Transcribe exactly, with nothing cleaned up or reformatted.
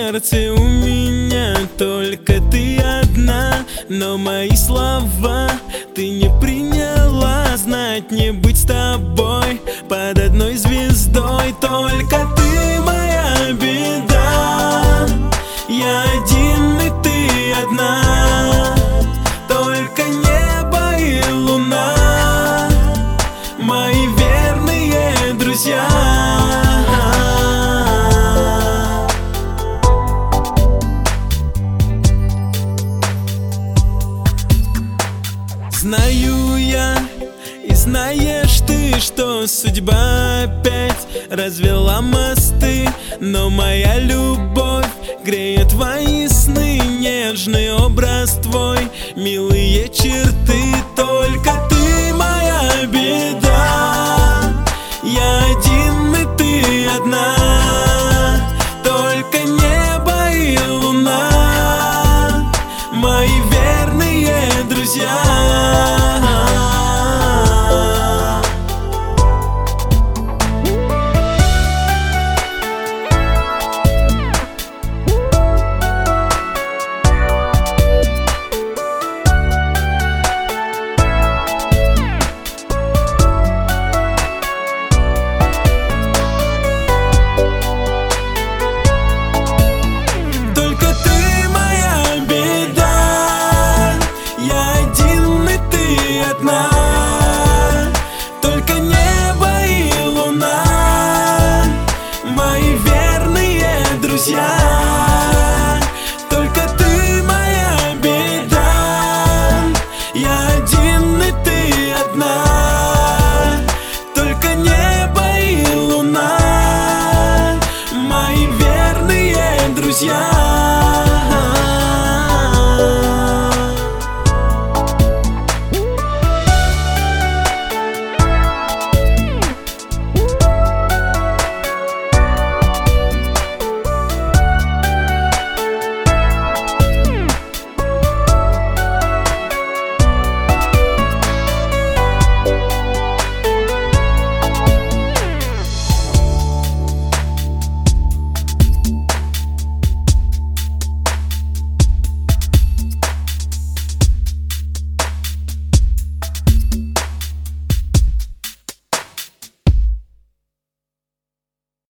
сердце у меня только ты одна, но мои слова ты не приняла. Знать не быть с тобой под одной звездой. Только ты моя беда, я один и ты одна. Только небо и луна, мои верные друзья. Знаю я и знаешь ты, что судьба опять развела мосты, но моя любовь греет твои сны, нежный образ твой, милые черты.